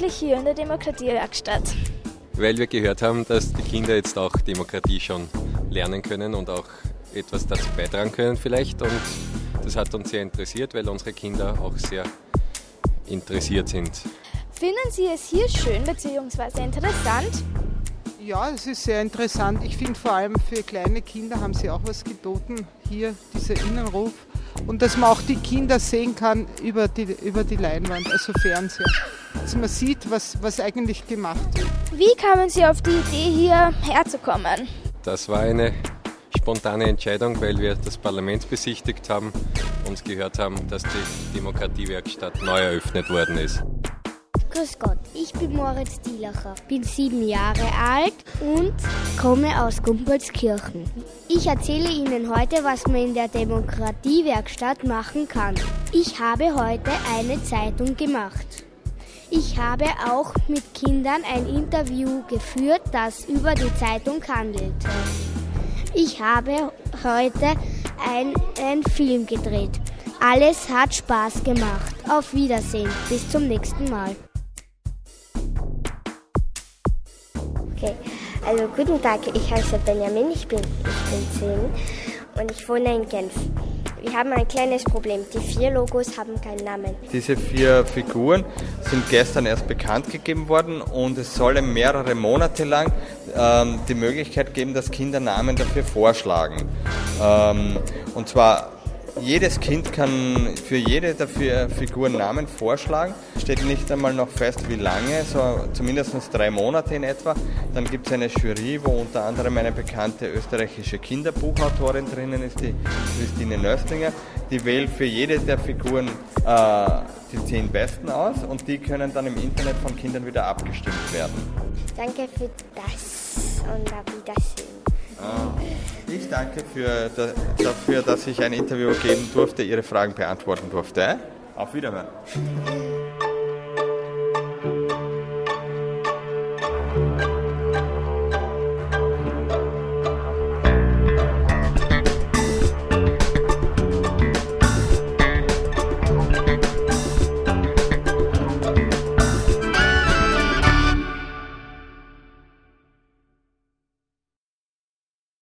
eigentlich hier in der Demokratiewerkstatt? Weil wir gehört haben, dass die Kinder jetzt auch Demokratie schon lernen können und auch etwas dazu beitragen können vielleicht. Und das hat uns sehr interessiert, weil unsere Kinder auch sehr interessiert sind. Finden Sie es hier schön bzw. interessant? Ja, es ist sehr interessant. Ich finde vor allem für kleine Kinder haben sie auch was geboten. Hier dieser Innenruf. Und dass man auch die Kinder sehen kann über die Leinwand, also Fernseher. Dass man sieht, was eigentlich gemacht wird. Wie kamen Sie auf die Idee, hierher zu kommen? Das war eine spontane Entscheidung, weil wir das Parlament besichtigt haben und gehört haben, dass die Demokratiewerkstatt neu eröffnet worden ist. Grüß Gott, ich bin Moritz Dielacher, bin 7 Jahre alt und komme aus Gumbolskirchen. Ich erzähle Ihnen heute, was man in der Demokratiewerkstatt machen kann. Ich habe heute eine Zeitung gemacht. Ich habe auch mit Kindern ein Interview geführt, das über die Zeitung handelte. Ich habe heute einen Film gedreht. Alles hat Spaß gemacht. Auf Wiedersehen. Bis zum nächsten Mal. Okay, also guten Tag, ich heiße Benjamin, ich bin 10 und ich wohne in Genf. Wir haben ein kleines Problem, die 4 Logos haben keinen Namen. Diese 4 Figuren sind gestern erst bekannt gegeben worden und es soll mehrere Monate lang die Möglichkeit geben, dass Kinder Namen dafür vorschlagen. Und zwar jedes Kind kann für jede der 4 Figuren Namen vorschlagen. Steht nicht einmal noch fest, wie lange, so zumindest 3 Monate in etwa. Dann gibt es eine Jury, wo unter anderem eine bekannte österreichische Kinderbuchautorin drinnen ist, die Christine Nöstlinger. Die wählt für jede der Figuren die 10 besten aus und die können dann im Internet von Kindern wieder abgestimmt werden. Danke für das und auf Wiedersehen. Ich danke dafür, dass ich ein Interview geben durfte, Ihre Fragen beantworten durfte. Auf Wiederhören.